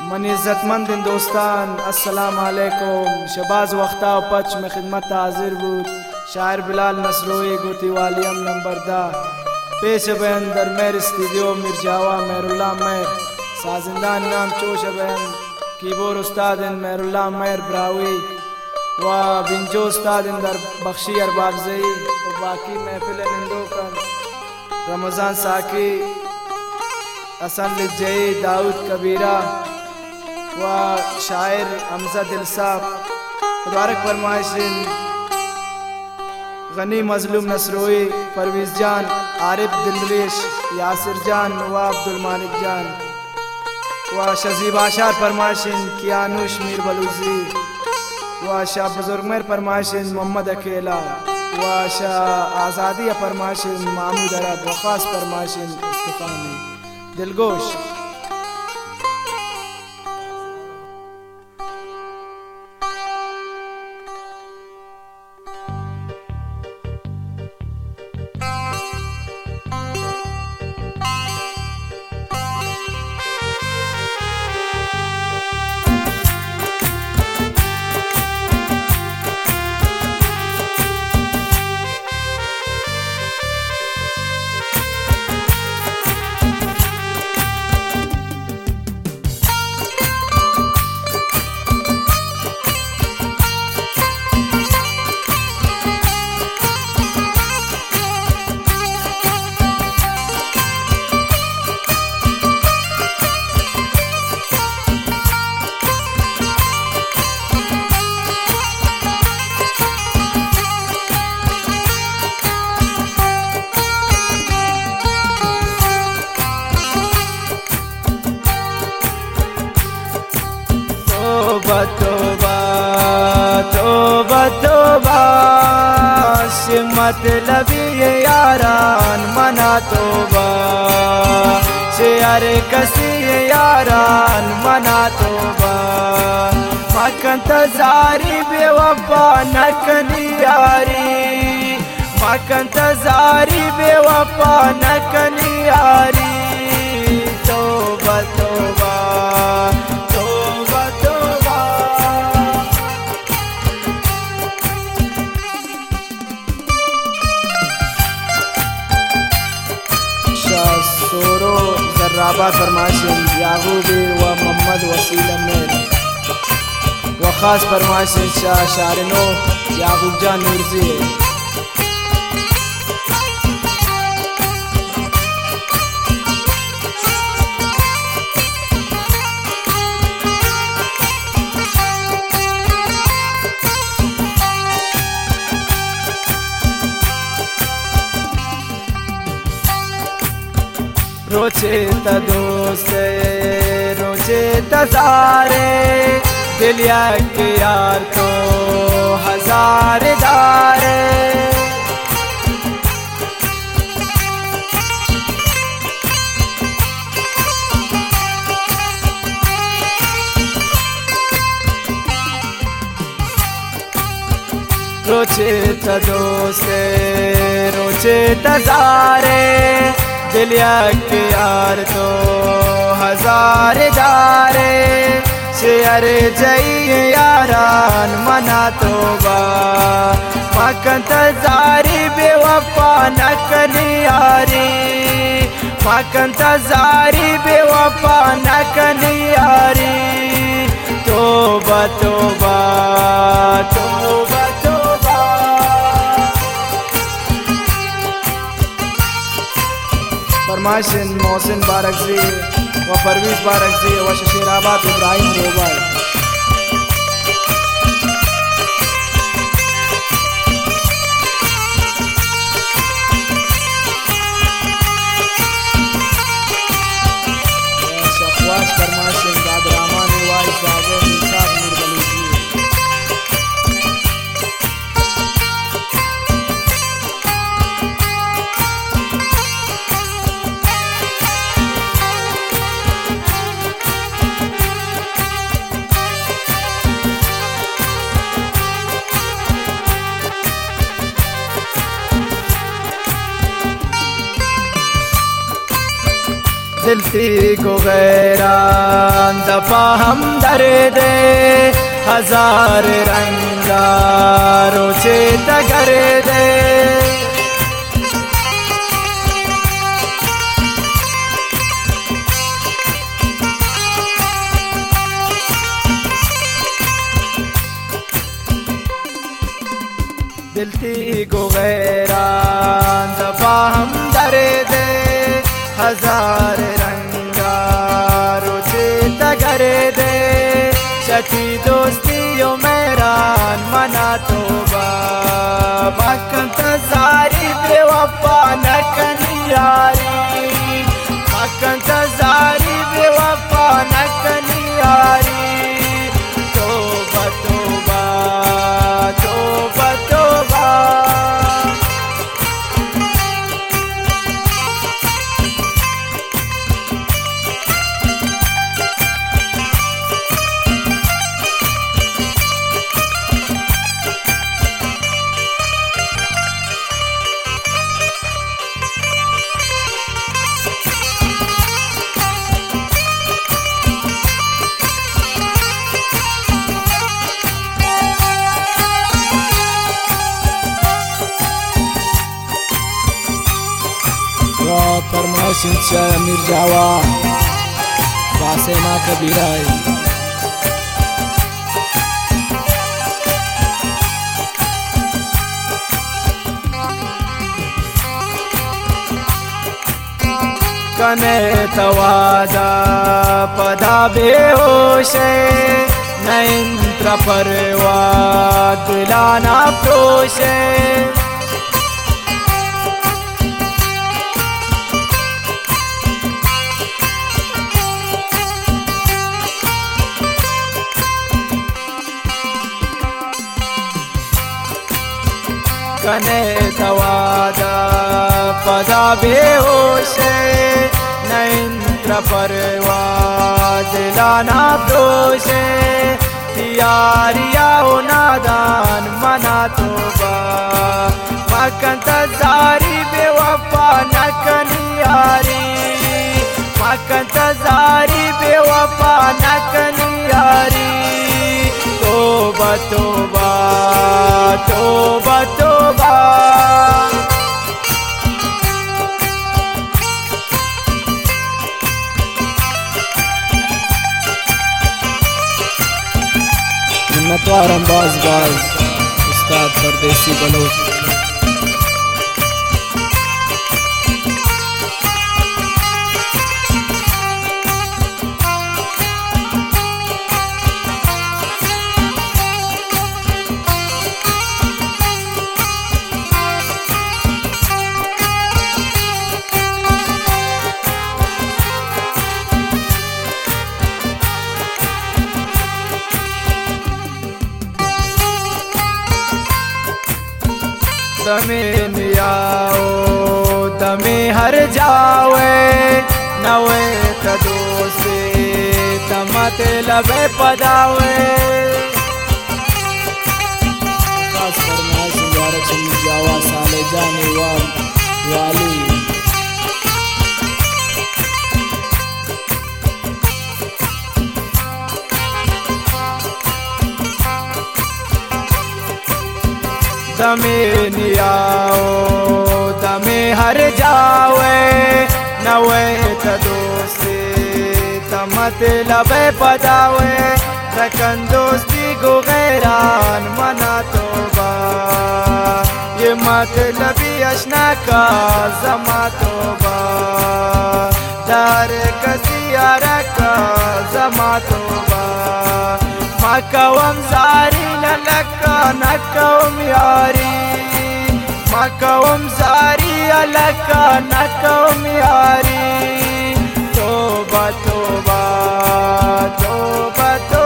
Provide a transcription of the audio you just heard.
मन इज्जतमंद दोस्तान अस्सलाम वालेकुम। शबाज वक्ता पच में खिदमत हाजिर بود शायर बिलाल नसरोई गोती वालियम नंबर 10 पेश बहन दरमेर स्टूडियो मिर्जावा मेरुल्ला मेर साजिंदान नाम चोश बहन कीबोर्ड उस्ताद मेरुल्ला मेर ब्रावी व बिंजो उस्ताद दर बख्शी अरबाब जई व बाकी महफिल निंदो कर रमजान साकी हसन लिजई दाऊद कबीरा व शायर हमजा दिलसाब मुबारक फरमाइशिन गनी मजलूम नसरोई परवीज जान आरिफ दिलरेश यासिर जान व अब्दुल मालिक जान व शजीब आशार फरमाइशिन कियानुश मीर बलूजी व शाह बुजुर्ग मेर फरमाइशिन मोहम्मद अकेला व शाह आज़ादी फरमाइशिन महमूद अरब व खास फरमाइशिन इस्तिफानी दिलगोश। तोबा तोबा तोबा से मतलबी यारान मना तोबा से अरे कसी यारान मना तोबा मकन तजारी बेवफा नकनी यारी मकन तजारी बेवफा नकनी यारी तोबा तोबा सोरो जर्राबा फरमाइशिन यागूबी व मोहम्मद वसील मेर व खास फरमाइशिन शाह शारिनो यागूब जान मिर्जी रोचे दोस्ते रोचे सारे दिलिया के यार तो हजार दारे रोचे दोस्ते रोचे सारे दिलिया के यार तो हजार दारे शेर जई यारान मना तोबा मकन तजारी बेवफा नकनी यारी मकन तजारी बेवफा नकनी यारी तोबा तोबा तोबा फरमाइशिन मोहसिन बारकजी व परवीज बारकजी व शशीराबाद इब्राहिम रोबाई शखवाश फरमाइशिन दादरामान वाई सागे निसाब मीर बलूजी दिलती को गैरान दफा हम दर्दे हजार रंगा रोचे तगर दे दिलती को गैरान दफा हम दर्दे हजार रंगा रोचे तगर दे शकी दोस्ती यो मेरान मना तोबा मक्कन तजारी बेवफा नकनी यारी मक्कन तजारी बेवफा नकनी यारी तोबा तोबा तोबा तोबा फरमाइश अमीर जावा वासेना कबीरा कने तवादा पदा बेहोशे नैंत्र परवा दिलाना प्रोशे कने तवादा पदा बेहोशे नैंत्र परवा दिलाना प्रोशे यारिया हो नादान मना तोबा मक्कन तजारी बेवफा नकनी यारी मक्कन तजारी बेवफा नकनी यारी तोबा तोबा तोबा तोबा मिन्नतवार अंदाज बाज उस्ताद परदेसी बलोच दमे नियाओ दमे हर जावे नवे तदोसे तमते लबे पदावे खास फरमाइश मुबारक सुन जावा साले जाने वाली दमे नियाओ दमे हर जावे नवे तदोसे तमत लबे पदावे रकन दोस्ती को गैरान मना तोबा ये मतलबी अशना का जमा तोबा दार कसियारा का जमा तोबा मकवम जारी ललका नकवम यारी मकवम जारी ललका नकवम यारी तोबा तोबा तोबा तोबा